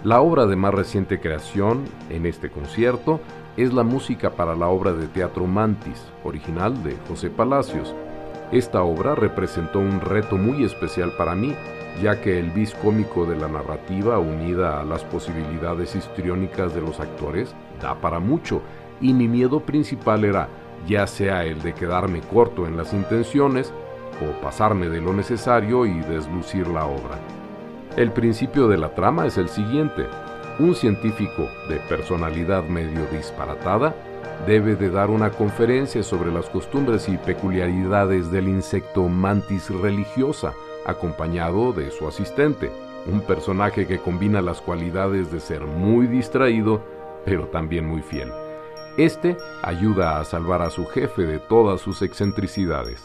La obra de más reciente creación en este concierto es la música para la obra de teatro Mantis, original de José Palacios. Esta obra representó un reto muy especial para mí, ya que el vis cómico de la narrativa, unida a las posibilidades histriónicas de los actores, da para mucho, y mi miedo principal era ya sea el de quedarme corto en las intenciones o pasarme de lo necesario y deslucir la obra. El principio de la trama es el siguiente: un científico de personalidad medio disparatada debe de dar una conferencia sobre las costumbres y peculiaridades del insecto Mantis religiosa, acompañado de su asistente, un personaje que combina las cualidades de ser muy distraído, pero también muy fiel. Este ayuda a salvar a su jefe de todas sus excentricidades.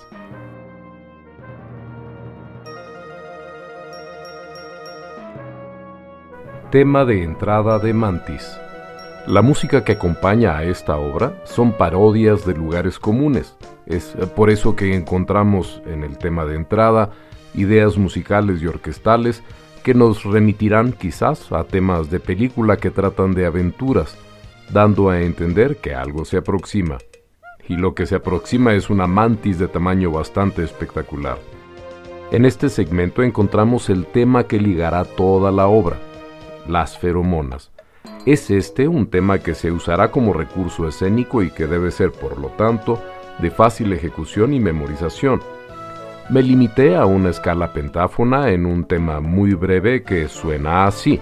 Tema de entrada de Mantis. La música que acompaña a esta obra son parodias de lugares comunes. Es por eso que encontramos en el tema de entrada ideas musicales y orquestales que nos remitirán quizás a temas de película que tratan de aventuras, dando a entender que algo se aproxima. Y lo que se aproxima es una mantis de tamaño bastante espectacular. En este segmento encontramos el tema que ligará toda la obra: las feromonas. Es este un tema que se usará como recurso escénico y que debe ser, por lo tanto, de fácil ejecución y memorización. Me limité a una escala pentáfona en un tema muy breve que suena así.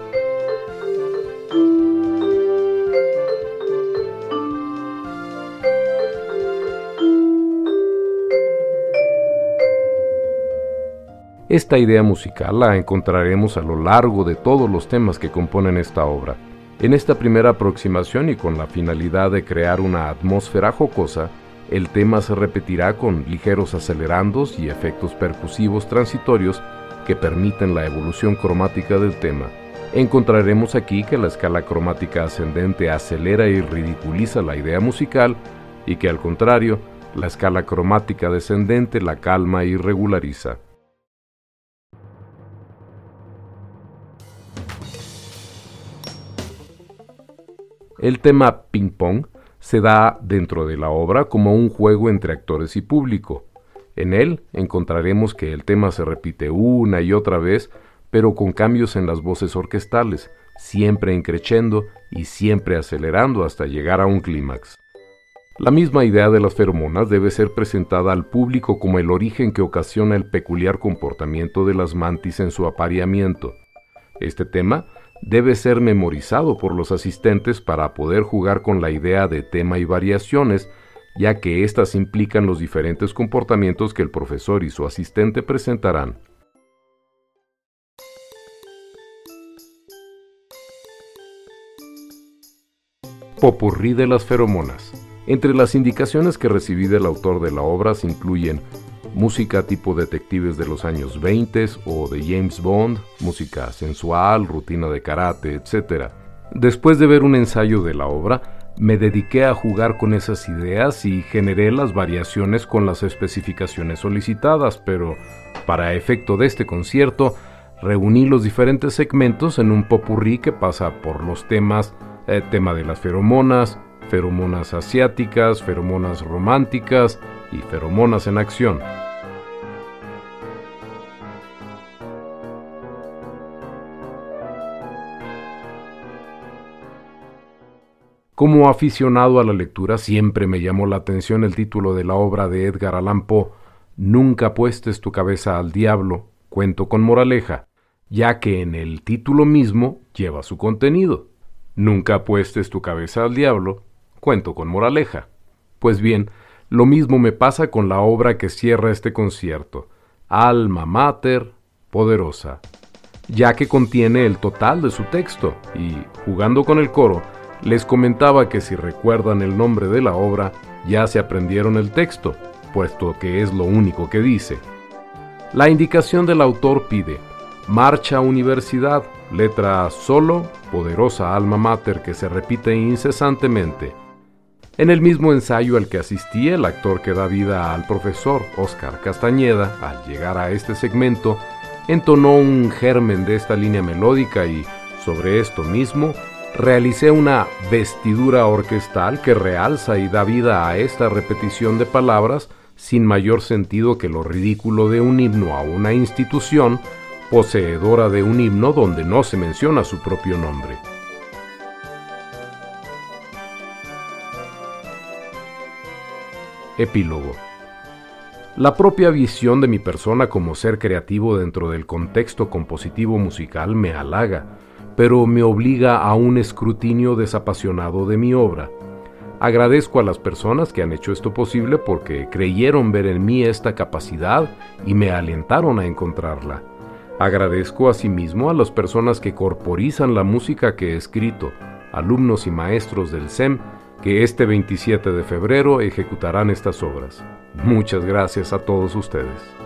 Esta idea musical la encontraremos a lo largo de todos los temas que componen esta obra. En esta primera aproximación y con la finalidad de crear una atmósfera jocosa, el tema se repetirá con ligeros acelerandos y efectos percusivos transitorios que permiten la evolución cromática del tema. Encontraremos aquí que la escala cromática ascendente acelera y ridiculiza la idea musical y que, al contrario, la escala cromática descendente la calma y regulariza. El tema Ping Pong se da dentro de la obra como un juego entre actores y público. En él encontraremos que el tema se repite una y otra vez, pero con cambios en las voces orquestales, siempre increciendo y siempre acelerando hasta llegar a un clímax. La misma idea de las feromonas debe ser presentada al público como el origen que ocasiona el peculiar comportamiento de las mantis en su apareamiento. Este tema debe ser memorizado por los asistentes para poder jugar con la idea de tema y variaciones, ya que éstas implican los diferentes comportamientos que el profesor y su asistente presentarán. Popurrí de las feromonas. Entre las indicaciones que recibí del autor de la obra se incluyen música tipo detectives de los años 20 o de James Bond, música sensual, rutina de karate, etc. Después de ver un ensayo de la obra, me dediqué a jugar con esas ideas y generé las variaciones con las especificaciones solicitadas, pero para efecto de este concierto, reuní los diferentes segmentos en un popurrí que pasa por los temas, tema de las feromonas, feromonas asiáticas, feromonas románticas y feromonas en acción. Como aficionado a la lectura, siempre me llamó la atención el título de la obra de Edgar Allan Poe, Nunca apuestes tu cabeza al diablo, cuento con moraleja, ya que en el título mismo lleva su contenido. Nunca apuestes tu cabeza al diablo, cuento con moraleja. Pues bien, lo mismo me pasa con la obra que cierra este concierto, Alma Mater Poderosa, ya que contiene el total de su texto y, jugando con el coro, les comentaba que si recuerdan el nombre de la obra, ya se aprendieron el texto, puesto que es lo único que dice. La indicación del autor pide: marcha universidad, letra solo, poderosa alma mater que se repite incesantemente. En el mismo ensayo al que asistí, el actor que da vida al profesor, Óscar Castañeda, al llegar a este segmento, entonó un germen de esta línea melódica y, Sobre esto mismo, realicé una vestidura orquestal que realza y da vida a esta repetición de palabras sin mayor sentido que lo ridículo de un himno a una institución poseedora de un himno donde no se menciona su propio nombre. Epílogo. La propia visión de mi persona como ser creativo dentro del contexto compositivo musical me halaga, pero me obliga a un escrutinio desapasionado de mi obra. Agradezco a las personas que han hecho esto posible porque creyeron ver en mí esta capacidad y me alentaron a encontrarla. Agradezco asimismo a las personas que corporizan la música que he escrito, alumnos y maestros del SEM, que este 27 de febrero ejecutarán estas obras. Muchas gracias a todos ustedes.